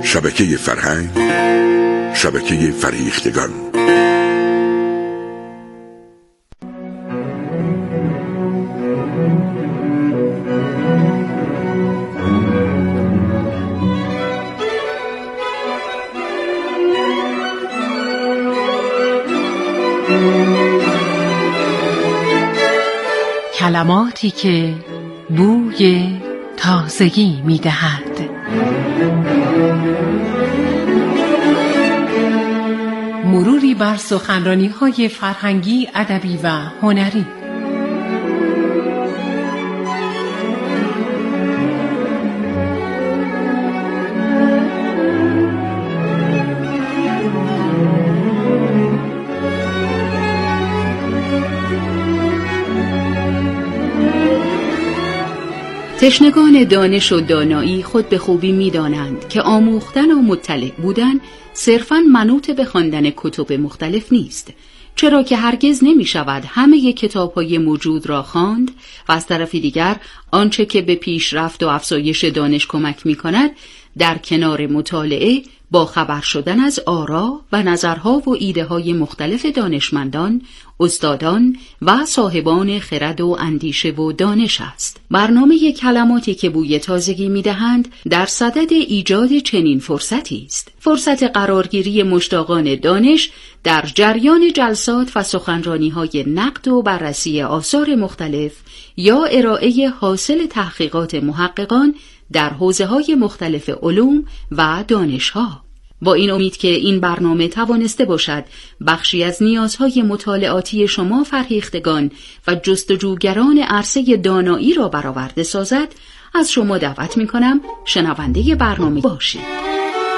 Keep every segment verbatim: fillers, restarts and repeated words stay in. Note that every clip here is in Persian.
شبکه فرهنگ، شبکه فرهیختگان. کلماتی که بوی تازگی می‌دهد. مروری بر سخنرانی‌های فرهنگی، ادبی و هنری. تشنگان دانش و دانایی خود به خوبی می‌دانند که آموختن و مطلع بودن صرفاً منوط به خواندن کتب مختلف نیست، چرا که هرگز نمی‌شود همه کتاب‌های موجود را خواند و از طرف دیگر آنچه که به پیشرفت و افزایش دانش کمک می‌کند در کنار مطالعه با خبر شدن از آرا و نظرها و ایده‌های مختلف دانشمندان، استادان و صاحبان خرد و اندیشه و دانش است. برنامه کلماتی که بوی تازگی می‌دهند در صدد ایجاد چنین فرصتی است. فرصت قرارگیری مشتاقان دانش در جریان جلسات و سخنرانی‌های نقد و بررسی آثار مختلف یا ارائه حاصل تحقیقات محققان در حوزه‌های مختلف علوم و دانش‌ها. با این امید که این برنامه توانسته باشد بخشی از نیازهای مطالعاتی شما فرهیختگان و جستجوگران عرصه دانایی را برآورده سازد، از شما دعوت می‌کنم شنونده برنامه باشید.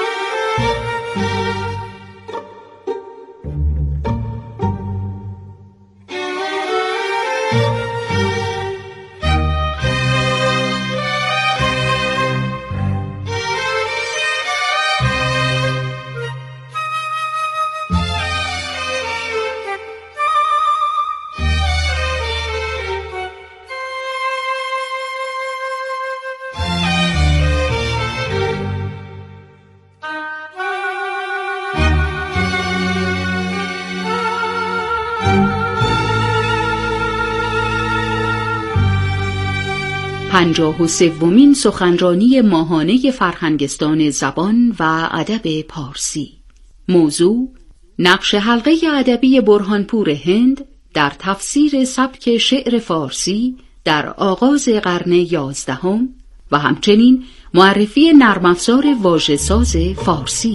پنجاه و سومین سخنرانی ماهانه فرهنگستان زبان و ادب پارسی. موضوع: نقش حلقه ادبی برهانپور هند در تفسیر سبک شعر فارسی در آغاز قرن یازدهم و همچنین معرفی نرم افزار واژه‌ساز فارسی.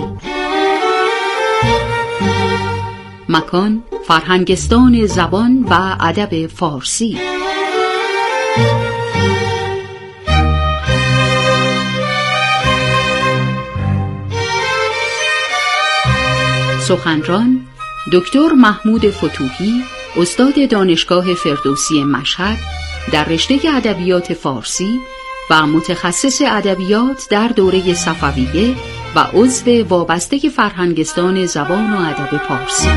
مکان: فرهنگستان زبان و ادب فارسی. سخنران: دکتر محمود فتوحی، استاد دانشگاه فردوسی مشهد در رشته ادبیات فارسی و متخصص ادبیات در دوره صفویه و عضو وابسته فرهنگستان زبان و ادب پارسی.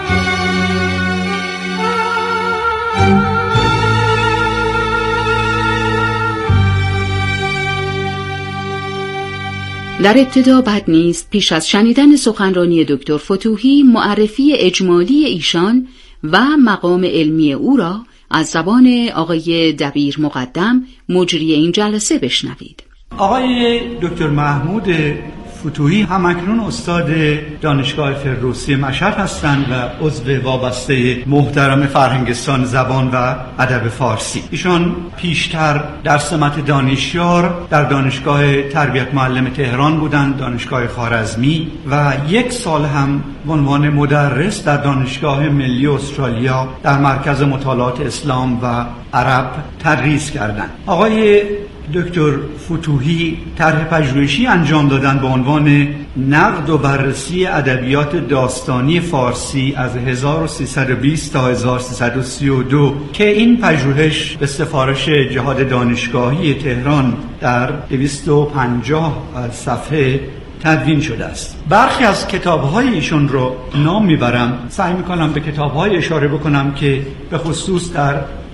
در ابتدا بد نیست پیش از شنیدن سخنرانی دکتر فتوحی معرفی اجمالی ایشان و مقام علمی او را از زبان آقای دبیر مقدم مجری این جلسه بشنوید. آقای دکتر محمود فتوحی همکنون استاد دانشگاه فردوسی مشهد هستند و عضو وابسته محترم فرهنگستان زبان و ادب فارسی. ایشان پیشتر در سمت دانشیار در دانشگاه تربیت معلم تهران بودند، دانشگاه خوارزمی، و یک سال هم به عنوان مدرس در دانشگاه ملی استرالیا در مرکز مطالعات اسلام و عرب تدریس کردند. آقای دکتر فتوحی طرح پژوهشی انجام دادن با عنوان نقد و بررسی ادبیات داستانی فارسی از هزار و سیصد و بیست تا هزار و سیصد و سی و دو که این پژوهش به سفارش جهاد دانشگاهی تهران در دویست و پنجاه صفحه تدوین شده است. برخی از کتاب‌های ایشون رو نام میبرم، سعی میکنم به کتاب‌های اشاره بکنم که به خصوص در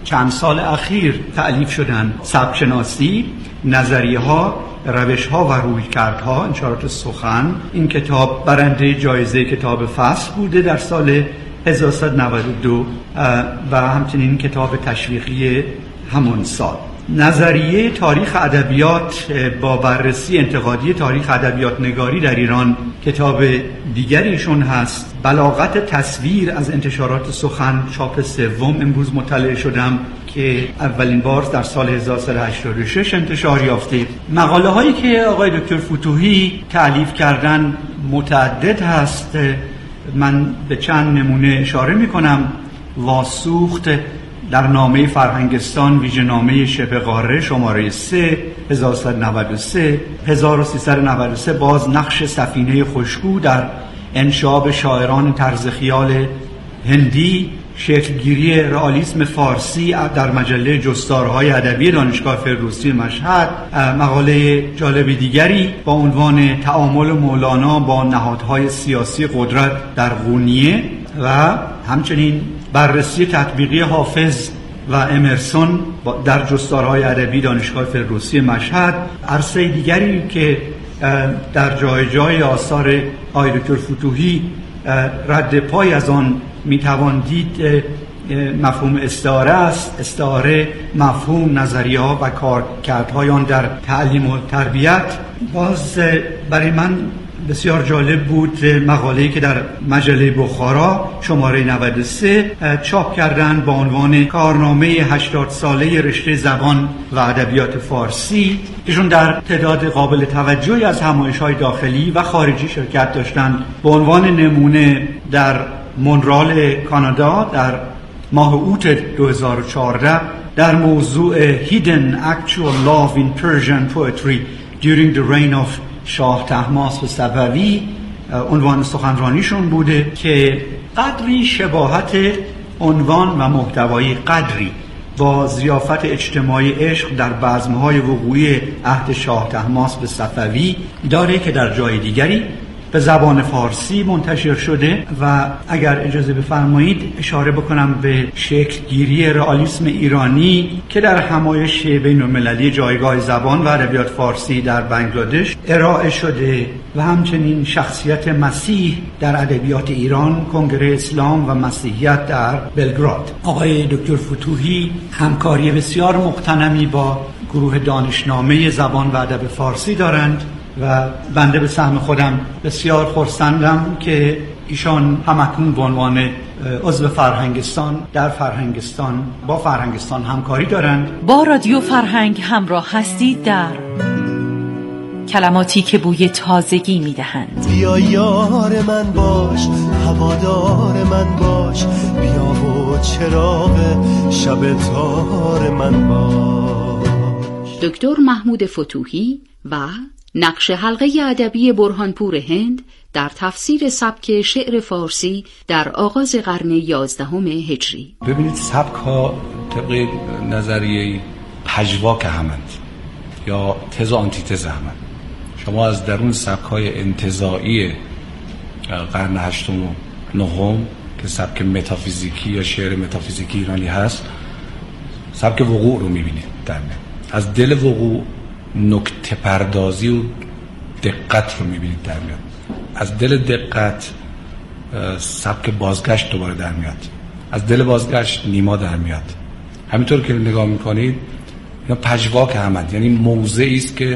چند سال اخیر تألیف شدن: سبک شناسی، نظریه ها، روش ها و رویکردها، انشارات سخن. این کتاب برنده جایزه کتاب فصل بوده در سال هزار و سیصد و نود و دو و همچنین کتاب تشویقی همون سال. نظریه تاریخ ادبیات با بررسی انتقادی تاریخ ادبیات نگاری در ایران کتاب دیگریشون هست. بلاغت تصویر از انتشارات سخن، چاپ سوم امروز مطلع شدم که اولین بار در سال هزار و سیصد و هشتاد و شش انتشار یافته. مقاله هایی که آقای دکتر فتوحی تألیف کردن متعدد هست. من به چند نمونه اشاره می کنم. واسوخت در نامه فرهنگستان، ویژه‌نامه شبه قاره شماره سه هزار و سیصد و نود و سه. هزار و سیصد و نود و سه باز نقش سفینه خوشگو در انشاب شاعران طرز خیال هندی، شکلگیری رئالیسم فارسی در مجله جستارهای ادبی دانشگاه فردوسی مشهد. مقاله جالب دیگری با عنوان تعامل مولانا با نهادهای سیاسی قدرت در قونیه و همچنین بررسی تطبیقی حافظ و امرسون در جستارهای ادبی دانشگاه فردوسی مشهد. عرصه دیگری که در جای جای آثار آقای دکتر فتوحی رد پای از آن میتوان دید مفهوم استعاره است. استعاره مفهوم، نظریه‌ها و کارکردهای آن در تعلیم و تربیت. باز برای من بسیار جالب بود مقاله‌ای که در مجله بخارا شماره نود و سه چاپ کردن با عنوان کارنامه هشتاد ساله رشته زبان و ادبیات فارسی. ایشون در تعداد قابل توجهی از همایش‌های داخلی و خارجی شرکت داشتند. به عنوان نمونه در مونرال کانادا در ماه اوت دو هزار و چهارده در موضوع Hidden Actual Love in Persian Poetry During the Reign of شاه طهماسب صفوی عنوان سخنرانیشون بوده که قدری شباهت عنوان و محتوایی قدری با ضیافت اجتماعی عشق در بزم‌های وقوعی عهد شاه طهماسب صفوی داره که در جای دیگری به زبان فارسی منتشر شده. و اگر اجازه بفرمایید اشاره بکنم به شکلگیری رئالیسم ایرانی که در همایش بین‌المللی جایگاه زبان و ادبیات فارسی در بنگلادش ارائه شده و همچنین شخصیت مسیح در ادبیات ایران، کنگره اسلام و مسیحیت در بلگراد. آقای دکتر فتوحی همکاری بسیار مقتنمی با گروه دانشنامه زبان و ادب فارسی دارند و بنده به سهم خودم بسیار خرسندم که ایشان همکنون به عنوان عضو فرهنگستان در فرهنگستان با فرهنگستان همکاری دارند. با رادیو فرهنگ همراه هستید در کلماتی که بوی تازگی میدهند. بیا یار من باش، هوادار من باش، بیا و چراغ شب تار من باش. دکتر محمود فتوحی و نقش حلقه ادبی برهانپور هند در تفسیر سبک شعر فارسی در آغاز قرن یازدهم هجری. ببینید سبک ها طبق نظریه پژواک همند یا تز و آنتیتز همند. شما از درون سبک های انتزاعی قرن هشتم و نهم که سبک متافیزیکی یا شعر متافیزیکی ایرانی هست، سبک وقوع رو میبینید در من. از دل وقوع نکته پردازی و دقت رو میبینید در میاد. از دل دقت سبک بازگشت دوباره در میاد. از دل بازگشت نیما در میاد. همینطور که نگاه میکنید اینا پژواک همند، یعنی موضعی است که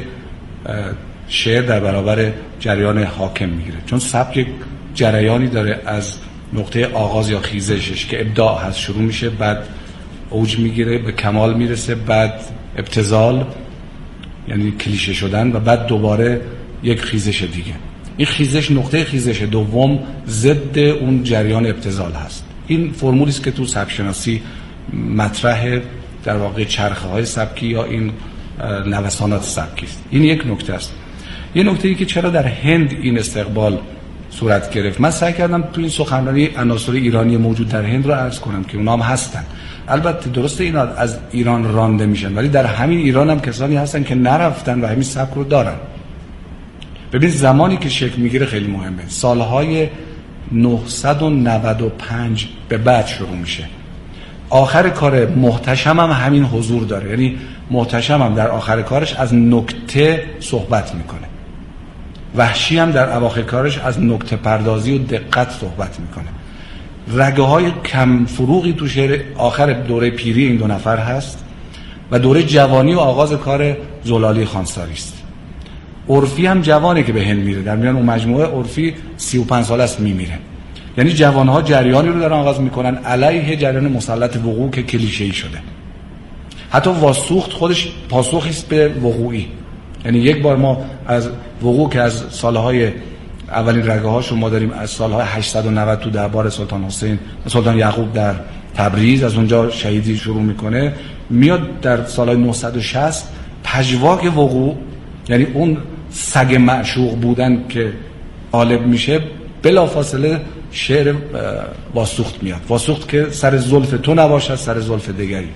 شعر در برابر جریان حاکم میگیره، چون سبک جریانی داره از نقطه آغاز یا خیزشش که ابداع هست شروع میشه، بعد اوج میگیره، به کمال میرسه، بعد ابتذال یعنی کلیشه شدن و بعد دوباره یک خیزش دیگه. این خیزش، نقطه خیزش دوم ضد اون جریان ابتذال هست. این فرمولی است که تو سبک شناسی مطرح در واقع چرخه های سبکی یا این نوسانات سبکی است. این یک نکته است. یه نکته ای که چرا در هند این استقبال صورت گرفت، من سعی کردم تو این سخنرانی عناصر ایرانی موجود در هند رو عرض کنم که اونا هم هستن. البته درسته اینا از ایران رانده میشن، ولی در همین ایران هم کسانی هستن که نرفتن و همین سبک رو دارن. ببینید زمانی که شکل میگیره خیلی مهمه. سالهای نهصد و نود و پنج به بعد شروع میشه. آخر کار محتشم هم همین حضور داره. یعنی محتشم هم در آخر کارش از نکته صحبت میکنه، وحشی هم در اواخر کارش از نکته پردازی و دقت صحبت میکنه. رگه های کم فروغی تو شعر آخر دوره پیری این دو نفر هست و دوره جوانی و آغاز کار زلالی خانساری است. عرفی هم جوانه که به هند میره، در میان اون مجموعه عرفی سی و پنج سال است میمیره. یعنی جوانها جریانی رو دارن آغاز میکنن علیه جریان مسلط وقوع که کلیشه‌ای شده. حتی واسوخت خودش پاسخی است به وقوعی. یعنی یک بار ما از وقوع که از سالهای اولین رگه هاشو ما داریم از سالهای هشتصد و نود تو دربار سلطان حسین سلطان یعقوب در تبریز، از اونجا شهیدی شروع میکنه، میاد در سالهای نهصد و شصت پژواک وقوع، یعنی اون سگ معشوق بودن که غالب میشه، بلافاصله شعر واسوخت میاد. واسوخت که سر زلف تو نباشد سر زلف دیگری،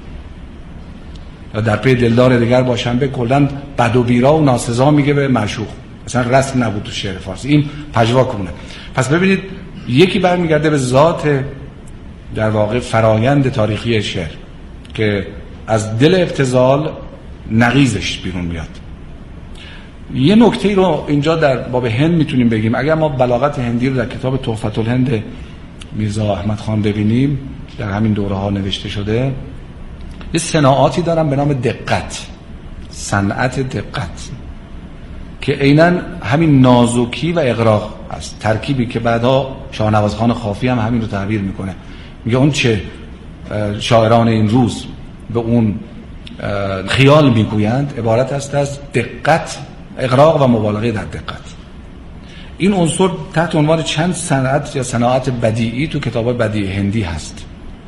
یا در پی دلدار دیگر باشم، به کلن بد و بیرا و ناسزا میگه به معشوق. اصلا رسم نبود تو شعر فارسی، این پژواکونه. پس ببینید یکی برمیگرده به ذات در واقع فرایند تاریخی شعر که از دل ابتذال نقیزش بیرون میاد. یه نکته رو اینجا در باب هند میتونیم بگیم. اگر ما بلاغت هندی رو در کتاب تحفة الهند میرزا احمد خان ببینیم، در همین دوره ها نوشته شده، یه صناعاتی دارن به نام دقت، صنعت دقت، که عیناً همین نازکی و اغراق است، ترکیبی که بعدها شاهنواز خان خافی هم همین رو تعبیر میکنه. میگه اون چه شاعران این روز به اون خیال میگویند عبارت است از دقت، اغراق و مبالغه در دقت. این عنصر تحت عنوان چند صنعت یا صناعت بدیعی تو کتاب بدیع هندی هست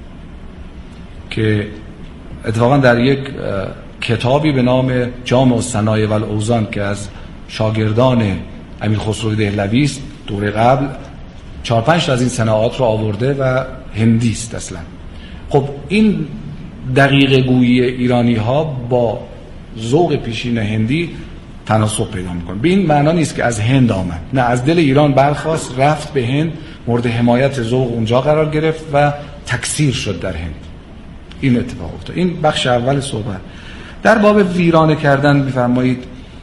که اتفاقا در یک کتابی به نام جامع الصنایع و الاوزان که از شاگردان امیر خسرو دهلوی است دوره قبل، چهار پنج تا از این صناعات رو آورده و هندی است اصلا. خب این دقیقه گویی ایرانی ها با ذوق پیشین هندی تناسب پیدا میکنه. به این معنا نیست که از هند آمد، نه، از دل ایران برخاست، رفت به هند، مورد حمایت ذوق اونجا قرار گرفت و تکثیر شد در هند. این اتفاق افتاد. این بخش اول صحبت. در باب ویرانه کردن میفرمایید،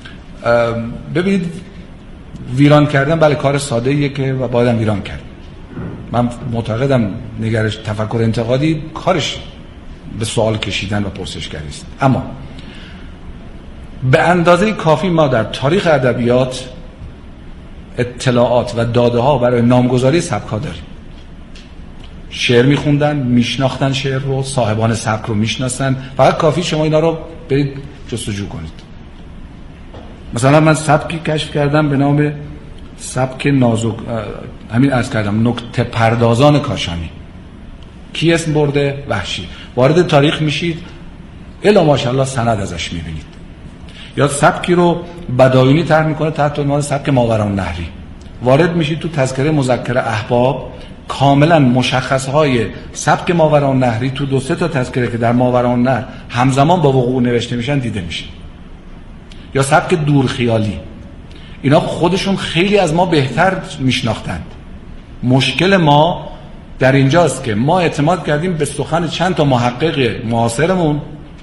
ببینید ویران کردن بله کار ساده ایه که و باید هم ویران کرد. من معتقدم نگرش تفکر انتقادی کارش به سوال کشیدن و پرسشگری است، اما به اندازه کافی ما در تاریخ ادبیات اطلاعات و داده ها برای نامگذاری سبک ها داریم. شعر میخوندن، میشناختن شعر رو، صاحبان سبک رو میشناسن، فقط کافی شما اینا رو برید جستجو کنید. مثلا من سبکی کشف کردم به نام سبک نازک، همین عرض کردم، نکته پردازان کاشانی. کی اسم برده؟ وحشی. وارد تاریخ میشید، الا ماشاءالله سند ازش میبینید. یا سبکی رو بدایونی طرح میکنه تحت عنوان سبک ماورالنهری. وارد میشید تو تذکره مذکر احباب، کاملا مشخصهای سبک ماورالنهری تو دو سه تا تذکره که در ماورالنهر همزمان با وقوع نوشته میشن دیده میشه. یا سبک دورخیالی، اینا خودشون خیلی از ما بهتر میشناختند. مشکل ما در اینجاست که ما اعتماد کردیم به سخن چند تا محقق معاصرمون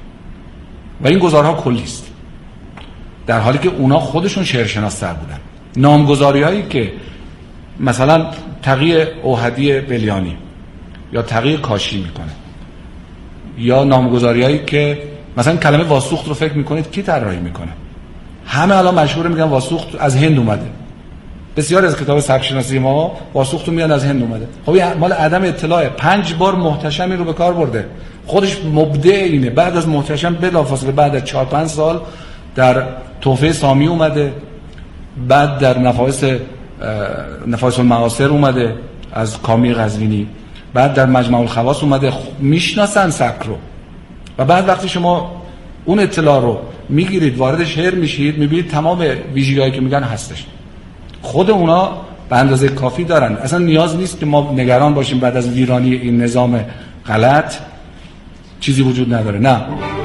و این گزارها کلی است، در حالی که اونا خودشون شعرشناس‌تر بودن. نامگذاری هایی که مثلا تقی اوحدی بلیانی یا تقی کاشی میکنه، یا نامگذاری هایی که مثلا کلمه واسوخت رو فکر میکنید کی طراحی میکنه؟ همه الان مشهور میگن واسوخت از هند اومده. بسیار از کتاب سبک شناسی ما واسوخت رو میگن از هند اومده. خب این مال عدم اطلاع. پنج بار محتشمی رو به کار برده، خودش مبدع اینه. بعد از محتشم بلافاصله بعد از چهار پنج سال در تحفه سامی اومده، بعد در نفایس نفایس المعاصر اومده از کامی قزوینی، بعد در مجمع الخواص اومده. میشناسن سبک رو و بعد وقتی شما اون اطلاع رو میگیرید وارد شعر میشید، میبینید تمام ویژگی‌هایی که میگن هستش. خود اونا به اندازه کافی دارن. اصلا نیاز نیست که ما نگران باشیم بعد از ویرانی این نظام غلط چیزی وجود نداره. نه،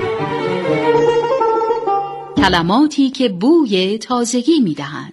کلماتی که بوی تازگی میدهند.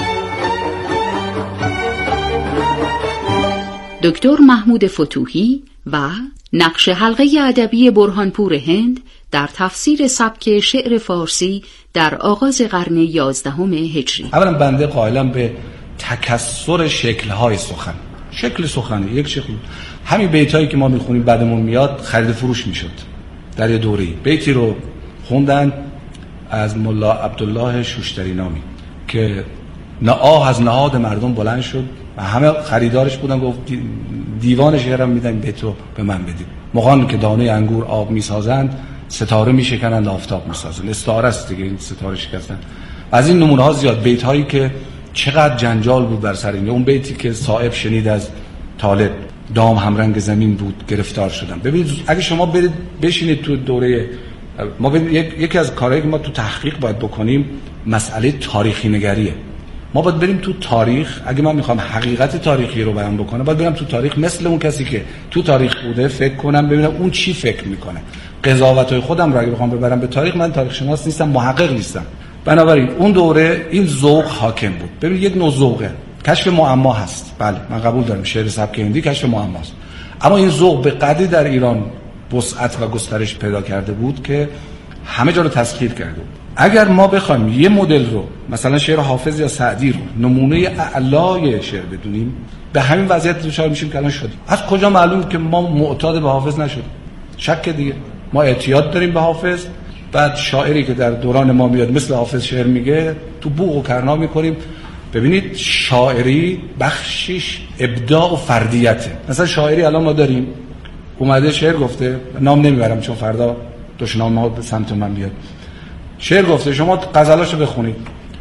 دکتر محمود فتوحی و نقش حلقه ادبی برهانپور هند در تفسیر سبک شعر فارسی در آغاز قرن یازدهم هجری. اولا بنده قائلم به تکثر شکل‌های سخن. شکل سخنه یک شکل. همین بیتایی که ما میخونیم بعدمون میاد خرید فروش میشد در یه دوره‌ای. بیتی رو خوندن از ملا عبدالله شوشتری نامی که آه از نهاد مردم بلند شد و همه خریدارش بودن، گفت دیوان شعرم میدن بیت رو به من بدید. مغان که دانه انگور آب میسازند، ستاره میشکنند آفتاب میسازند. استعاره است دیگه این ستاره شکستن. از این نمونه ها زیاد. بیت هایی که چقدر جنجال بود بر سر این. اون بیتی که صائب شنید از طالب، دام همرنگ زمین بود گرفتار شدم. ببینید اگه شما برید بشینید تو دوره ما، یکی از کارهایی که ما تو تحقیق باید بکنیم مسئله تاریخی نگریه. ما باید بریم تو تاریخ. اگه من میخوام حقیقت تاریخی رو بیان بکنم باید برم تو تاریخ، مثل اون کسی که تو تاریخ بوده فکر کنم ببینم اون چی فکر میکنه. قضاوت‌های خودم رو اگه بخوام ببرم به تاریخ، من تاریخ شناس نیستم، محقق نیستم. بنابراین اون دوره این ذوق حاکم بود. ببین یک نوع ذوقه، کشف معما هست. بله من قبول دارم شعر سبک هندی کشف معماست، اما این ذوق به قدری در ایران وسعت و گسترش پیدا کرده بود که همه جا رو تسخیر کرده بود. اگر ما بخوایم یه مدل رو مثلا شعر حافظ یا سعدی رو نمونه اعلای شعر بدونیم، به همین وضعیت دچار میشیم که الان شدیم. از کجا معلوم که ما معتاد به حافظ نشدیم؟ شک دیگه. ما اعتیاد داریم به حافظ، بعد شاعری که در دوران ما میاد مثل حافظ شعر میگه تو بوق و کرنا میکنیم. ببینید شاعری بخشش ابداع و فردیته. مثلا شاعری الان ما داریم اومده شعر گفته، نام نمیبرم چون فردا دشنامه ها به سمت من بیاد، شعر گفته، شما غزلاشو بخونید،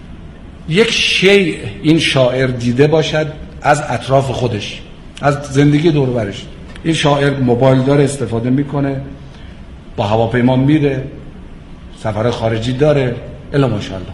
یک شیء این شاعر دیده باشد از اطراف خودش، از زندگی دور و برش. این شاعر موبایل داره، استفاده میکنه، با هواپیما میره، سفر خارجی داره، الا ماشاءالله.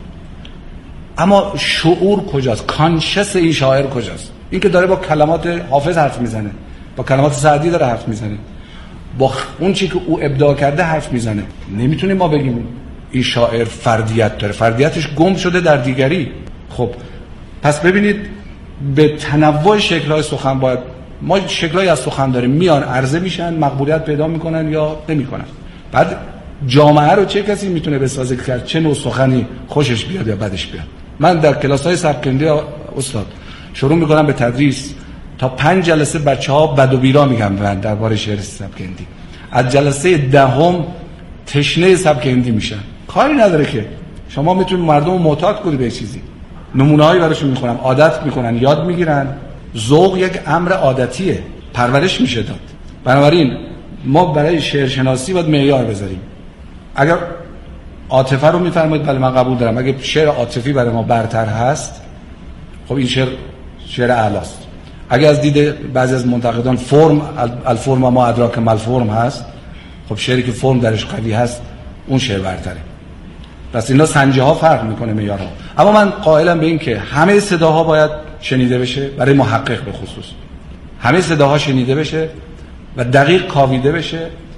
اما شعور کجاست؟ کانشس این شاعر کجاست؟ این که داره با کلمات حافظ حرف میزنه، با کلمات سعدی داره حرف میزنه، با اون چی که او ابداع کرده حرف میزنه. نمیتونیم ما بگیم این شاعر فردیت داره. فردیتش گم شده در دیگری. خب پس ببینید به تنوع شکل‌های سخن باید، ما شکل‌های از سخن داریم، میان عرضه میشن، مقبولیت پیدا میکنن یا نمیکنن. بعد جامعه رو چه کسی میتونه بسازه که چه نوع سخنی خوشش بیاد یا بدش بیاد. من در کلاس‌های سبک هندی استاد شروع میکنم به تدریس، تا پنج جلسه بچه‌ها بد و بیرا میگم من درباره شعر سبک هندی. از جلسه دهم تشنه سبک هندی میشن. کاری نداره که شما میتونید مردم رو معتاد کنید به چیزی. نمونه‌هایی براشون میخونم، عادت میکنن، یاد میگیرن. ذوق یک امر عادتیه، پرورش میشه داد. بنابراین ما برای شعر شناسی باید معیار بذاریم. اگر عاطفه رو میفرمایید بله من قبول دارم، اگه شعر عاطفی برای ما برتر هست خب این شعر شعر اعلاست. اگه از دید بعضی از منتقدان فرم الفرم ما ادراک ما الفرم هست، خب شعری که فرم درش قوی هست اون شعر برتره. پس اینا سنجه ها فرق میکنه معیارها. اما من قائلم به این که همه صداها باید شنیده بشه، برای محقق به خصوص همه صداها شنیده بشه و دقیق کاویده بشه.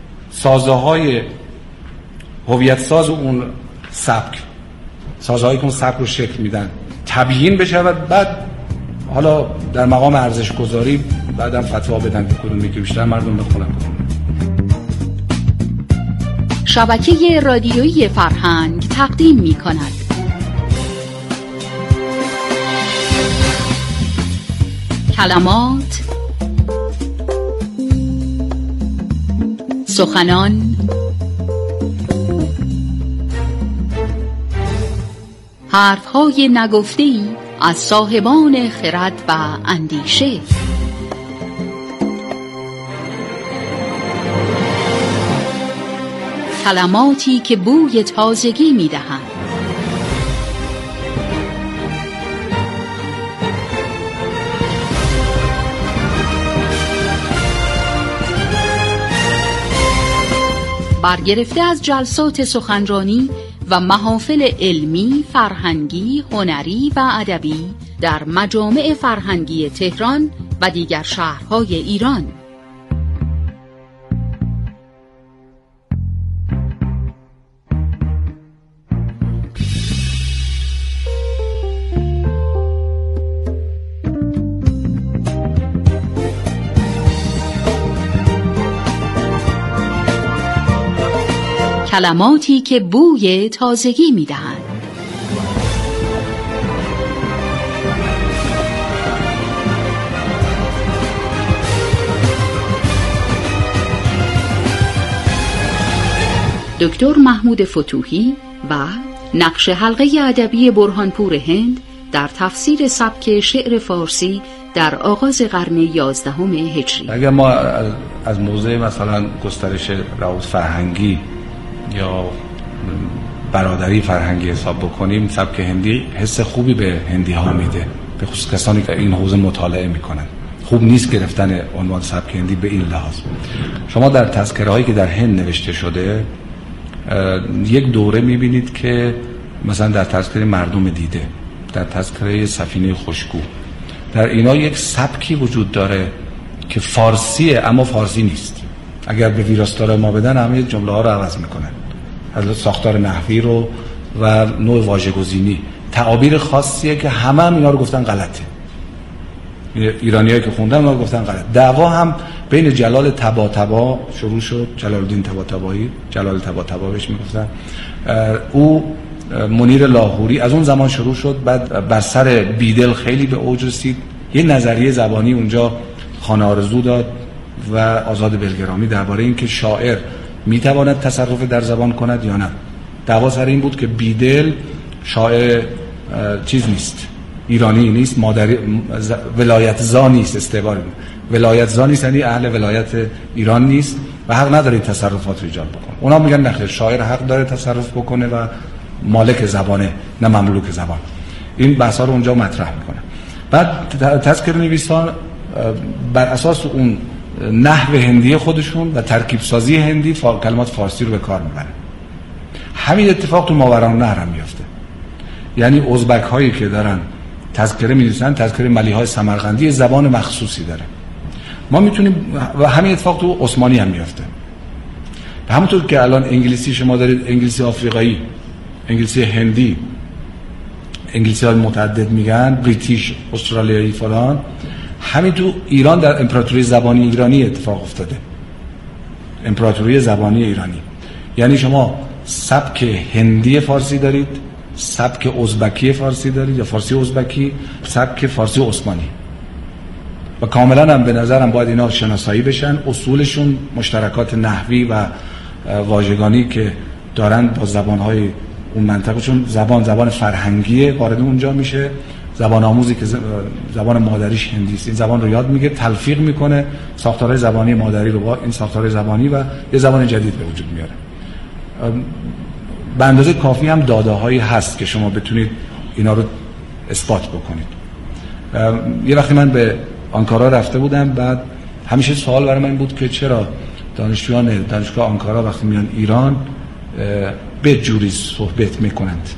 سازهای هویت ساز اون سبک، سازهایی که اون سبک رو شکل میدن تبیین بشه و بعد حالا در مقام ارزش گذاری بعدم فتوا بدن که کدومی که بیشتر مردم بخونن. شبکه رادیویی فرهنگ تقدیم می کند کلمات، سخنان، حرفهای نگفته‌ای از صاحبان خرد و اندیشه. کلماتی که بوی تازگی می‌دهند. برگرفته از جلسات سخنرانی و محافل علمی، فرهنگی، هنری و ادبی در مجامع فرهنگی تهران و دیگر شهرهای ایران. کلماتی که بوی تازگی می‌دهند. دکتر محمود فتوحی و نقش حلقه ادبی برهانپور هند در تفسیر سبک شعر فارسی در آغاز قرن یازدهم هجری. اگر ما از موضوع مثلا گسترش روابط فرهنگی یا برادری فرهنگی حساب بکنیم، سبک هندی حس خوبی به هندی ها میده، به خصوص کسانی که این حوزه مطالعه میکنن. خوب نیست گرفتن عنوان سبک هندی به این لحاظ. شما در تذکره هایی که در هند نوشته شده یک دوره میبینید که مثلا در تذکره مردم دیده، در تذکره سفینه خوشگو، در اینا یک سبکی وجود داره که فارسیه اما فارسی نیست. اگر به ویراستار ما بدن همه جمله ها رو عوض میکنن، از ساختار نحوی رو و نوع واژه‌گزینی، تعابیر خاصیه که همه هم اینا رو گفتن غلطه. ایرانیایی که خوندن اونا رو گفتن غلط. دعوا هم بین جلال طباطبا شروع شد، جلال الدین طباطبایی، جلال طباطبا بهش میگفتن، او منیر لاهوری، از اون زمان شروع شد. بعد بر سر بیدل خیلی به اوج رسید. یه نظریه زبانی اونجا خانه آرزو داد و آزاد بلگرامی درباره این که شاعر میتواند تصرف در زبان کند یا نه. دعوا سر این بود که بیدل شاعر چیز نیست، ایرانی نیست، مادری ولایت زا نیست، استعبار ولایت زا نیست، یعنی اهل ولایت ایران نیست و حق نداره تصرفات رو ایجاد بکنه. اونا میگن نخیر، شاعر حق داره تصرف بکنه و مالک زبانه نه مملوک زبان. این بحثا رو اونجا مطرح میکنه. بعد تذکره نویسان بر اساس اون نحو هندی خودشون و ترکیب سازی هندی فا... کلمات فارسی رو به کار میبرن. همین اتفاق تو ماورالنهر هم میفته. یعنی ازبک هایی که دارن تذکره می‌نویسن، تذکره ملیحای سمرقندی زبان مخصوصی داره. ما میتونیم و همین اتفاق تو عثمانی هم میفته. همونطور که الان انگلیسی شما دارید، انگلیسی آفریقایی، انگلیسی هندی، انگلیسی های متعدد میگن، بریتیش، استرالیایی فلان، همین تو ایران در امپراتوری زبانی ایرانی اتفاق افتاده. امپراتوری زبانی ایرانی یعنی شما سبک هندی فارسی دارید، سبک ازبکی فارسی دارید یا فارسی ازبکی، سبک فارسی عثمانی و کاملا هم به نظرم باید اینا شناسایی بشن. اصولشون مشترکات نحوی و واژگانی که دارن با زبانهای اون منطقه، چون زبان زبان فرهنگیه وارد اونجا میشه، زبان آموزی که زبان مادریش هندی است، این زبان رو یاد میگیره، تلفیق میکنه ساختارهای زبانی مادری رو با این ساختارهای زبانی و یه زبان جدید به وجود میاره. به اندازه کافی هم داده‌هایی هست که شما بتونید اینا رو اثبات بکنید. یه وقتی من به آنکارا رفته بودم، بعد همیشه سوال برای من بود که چرا دانشجویان دانشگاه آنکارا وقتی میان ایران به جوری صحبت میکنند،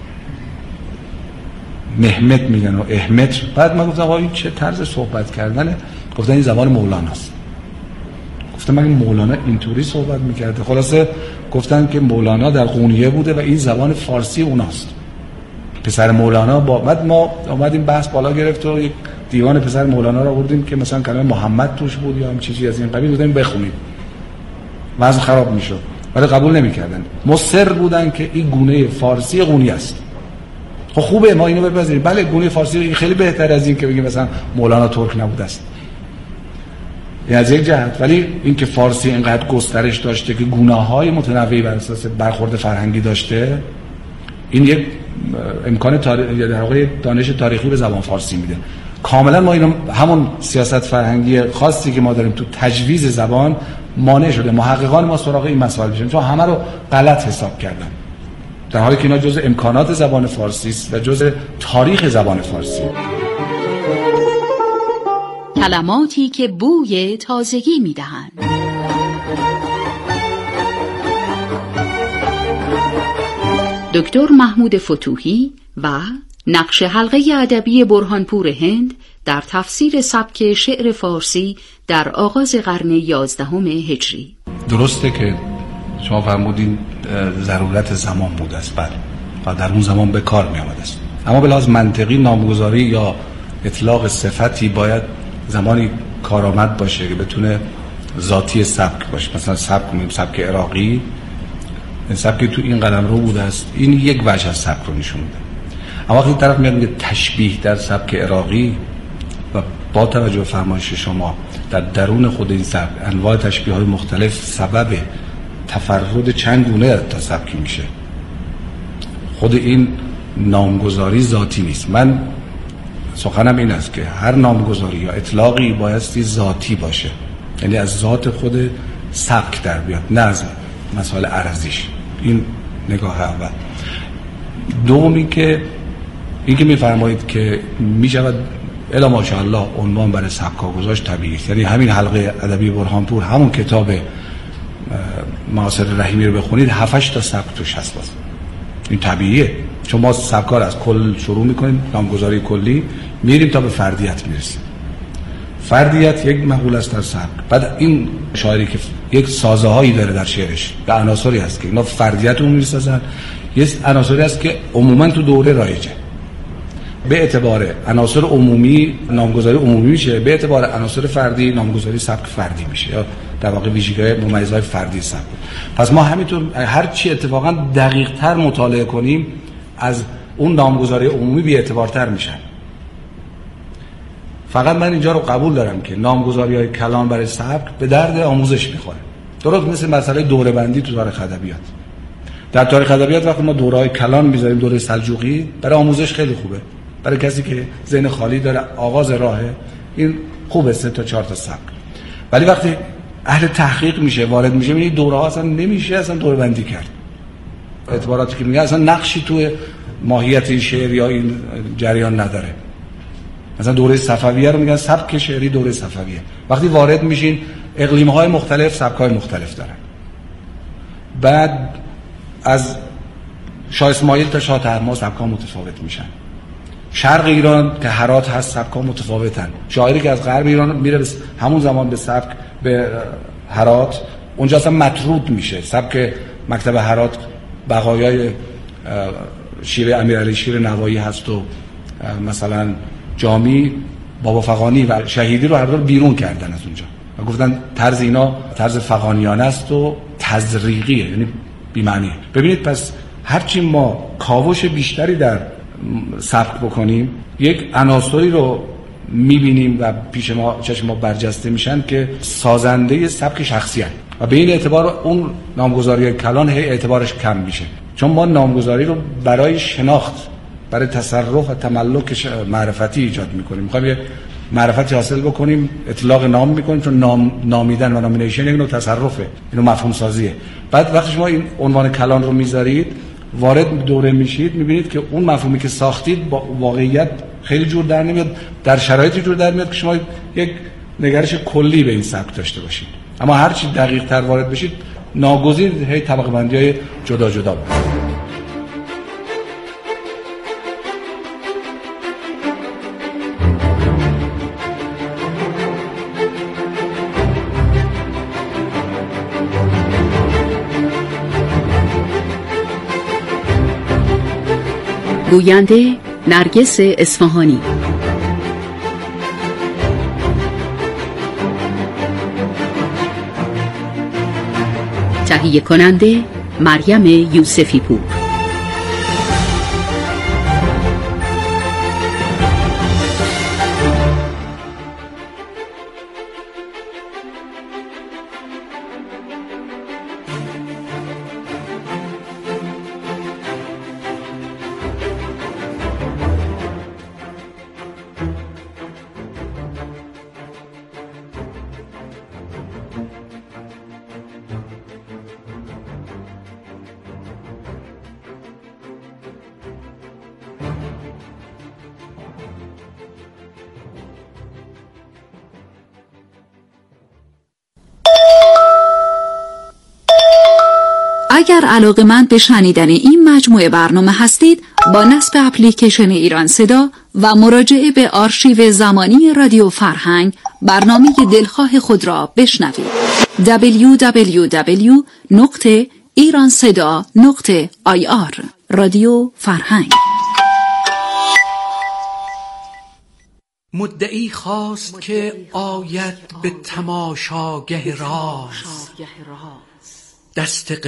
مهمت میگن و احمت. بعد من گفتم آقا این چه طرز صحبت کردنه؟ گفتن این زبان مولاناست. گفتم مگه مولانا اینطوری صحبت میکرده؟ خلاصه گفتن که مولانا در قونیه بوده و این زبان فارسی اوناست. پسر مولانا با بعد ما اومدیم بحث بالا گرفت و یک دیوان پسر مولانا رو آوردیم که مثلا کلمه محمد توش بود یا هم چیزی از این قبیل، بودیم بخونیم، وضع خراب میشد ولی قبول نمیکردن. مصر بودن که این گونه فارسی قونیه است. خب خوبه ما اینو بپذیریم، بله گونه فارسی خیلی بهتر از این که بگیم مثلا مولانا ترک نبوده است از یک جهت، ولی این که فارسی اینقدر گسترش داشته که گونه‌های متنوعی بر اساس برخورد فرهنگی داشته، این یک امکان تاریخ در واقع دانش تاریخی به زبان فارسی میده. کاملا ما اینو همون سیاست فرهنگی خاصی که ما داریم تو تجویز زبان مانع شده. محققان ما سراغ این مسائل میشن چون همه رو غلط حساب کردن، در حالی که اینا جزء امکانات زبان فارسی است و جزء تاریخ زبان فارسی. کلماتی که بوی تازگی میدهند. دکتر محمود فتوحی و نقش حلقه ادبی برهانپور هند در تفسیر سبک شعر فارسی در آغاز قرن یازدهم هجری. درسته که شما فرمودین ضرورت زمان بوده است، بله، و در اون زمان به کار می آمده است، اما به لحاظ منطقی نامگذاری یا اطلاق صفتی باید زمانی کارآمد باشه که بتونه ذاتی سبک باشه. مثلا سبک سبک عراقی سبکی تو این قلمرو بوده است. این یک وجه از سبک رو نشون میده. اما وقتی طرف میاد میگه تشبیه در سبک عراقی و با توجه به فرمایش شما در درون خود این سبک انواع تشبیه های مختلف سبب تفرد چند گونه تا سبکی میشه. خود این نامگذاری ذاتی نیست. من سخنم این است که هر نامگذاری یا اطلاقی بایستی ذاتی باشه، یعنی از ذات خود سبک در بیاد، نه از مسائل عرضیش. این نگاه اول. دومی که این که میفرمایید که میشود الا ماشاءالله عنوان برای سبک‌ها گذاشت، طبیعی است. یعنی همین حلقه ادبی برهانپور، همون کتاب معاصر رحیمی رو بخونید، هفت تا سبک توش هست. باز این طبیعیه، چون ما سبکار از کل شروع میکنیم، نامگذاری کلی، میریم تا به فردیت میرسیم. فردیت یک مقوله است در سبک. بعد این شاعری که یک سازه هایی داره در شعرش، به عناصری هست که اینا فردیت رو میسازن، یه عناصری هست که عموما تو دوره رایجه. به اعتبار عناصر عمومی نامگذاری عمومی میشه، به اعتبار عناصر فردی نامگذاری سبک فردی میشه، یا در واقع ویژگی‌های ممیزهای فردی سبک. پس ما همینطور هر چی اتفاقا دقیق تر مطالعه کنیم، از اون نامگذاری عمومی بی اعتبارتر میشن. فقط من اینجا رو قبول دارم که نامگذاری‌های کلان برای سبک به درد آموزش میخوره. درست مثل مسئله دوره بندی تو تاریخ ادبیات. در تاریخ ادبیات وقتی ما دوره‌های کلان میذاریم، دوره سلجوقی، برای آموزش خیلی خوبه. برای کسی که ذهن خالی داره، آغاز راهه، این خوبه، سه تا چهار تا سبک. ولی وقتی اهل تحقیق میشه، وارد میشه، میبینی دوره‌ها اصلا نمیشه اصلا دوره بندی کرد. اعتباراتی که میگه اصلا نقشی تو ماهیت این شعر یا این جریان نداره. مثلا دوره صفویه رو میگن سبک شعری دوره صفویه. وقتی وارد میشین، اقلیم‌های مختلف سبک‌های مختلف دارن. بعد از شاه اسماعیل تا شاه طهماسب سبک‌ها متفاوت میشن. شرق ایران که هرات هست سبک‌ها متفاوتن. شاعری که از غرب ایران میره همون زمان به سبک به هرات، اونجا اصلا مطرود میشه. سبک مکتب هرات بقایای شیر امیرعلی شیر نوایی هست و مثلا جامی، بابا فغانی و شهیدی رو هر دو بیرون کردن از اونجا و گفتن طرز اینا طرز فغانیانه است و تزریقیه، یعنی بی معنیه. ببینید پس هرچی ما کاوش بیشتری در سبک بکنیم، یک عناصری رو میبینیم و پیش ما چشم ما برجسته میشن که سازنده سبک شخصی هست و به این اعتبار اون نامگذاری کلان هی اعتبارش کم میشه، چون ما نامگذاری رو برای شناخت، برای تصرف و تملک معرفتی ایجاد میکنیم. میخوایم یه معرفتی حاصل بکنیم، اطلاق نام میکنیم، چون نام نامیدن و نامینیشن یک نوع تصرفه، اینو مفهوم سازیه. بعد وقتی شما این عنوان کلان رو میذارید، وارد دوره میشید، میبینید که اون مفهومی که ساختید با واقعیت خیلی جور در نمیاد، در شرایطی جور در میاد که شما یک نگرش کلی به این سبک داشته باشید. اما هر چی دقیق تر وارد بشید، ناگزیر هی طبقه بندی‌های جدا جدا بود. گوینده نرگس اصفهانی، تهیه کننده مریم یوسفی پور. اگر علاقه‌مند به شنیدن این مجموعه برنامه هستید، با نصب اپلیکیشن ایران صدا و مراجعه به آرشیو زمانی رادیو فرهنگ، برنامه دلخواه خود را بشنوید. دبلیو دبلیو دبلیو نقطه ایران صدا نقطه آی آر رادیو فرهنگ. مدعی خواست که آید به تماشاگه راز، دست